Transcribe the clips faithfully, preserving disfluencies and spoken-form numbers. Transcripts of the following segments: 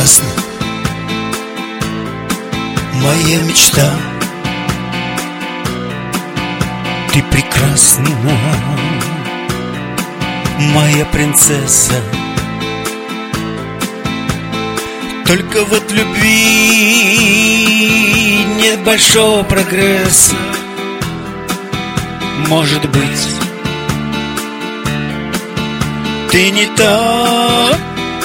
прекрасна, моя мечта. Ты прекрасна, моя принцесса. Только вот любви нет большого прогресса. Может быть, ты не та.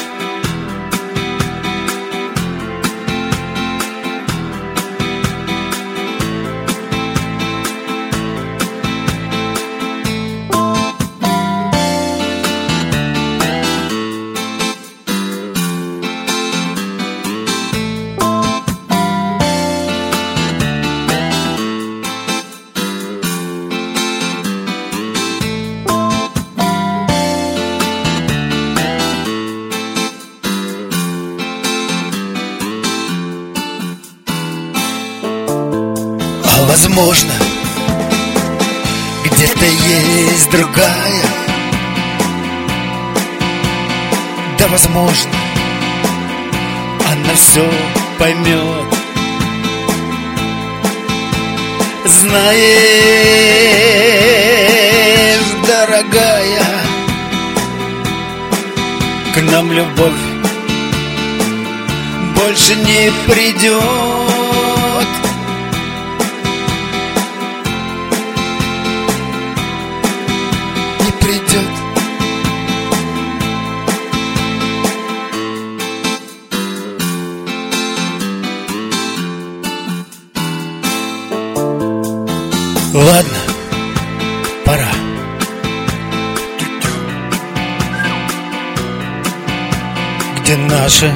Возможно, где-то есть другая. Да, возможно, она все поймет. Знаешь, дорогая, к нам любовь больше не придет. Придет. Ладно, пора. Где наша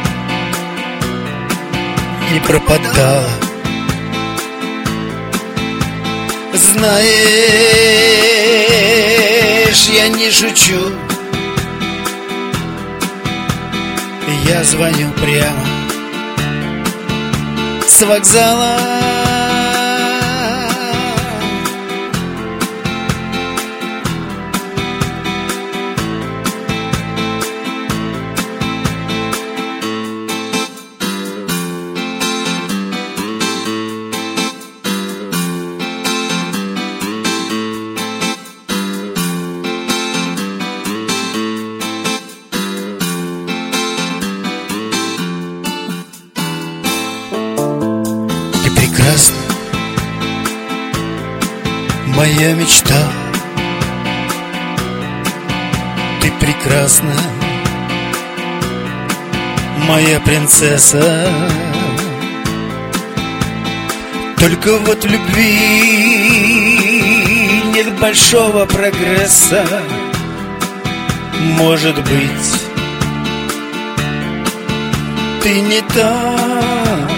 не пропадала. Знаешь, я не шучу. Я звоню прямо с вокзала. Прекрасна, моя мечта. Ты прекрасна, моя принцесса. Только вот в любви нет большого прогресса. Может быть, ты не та.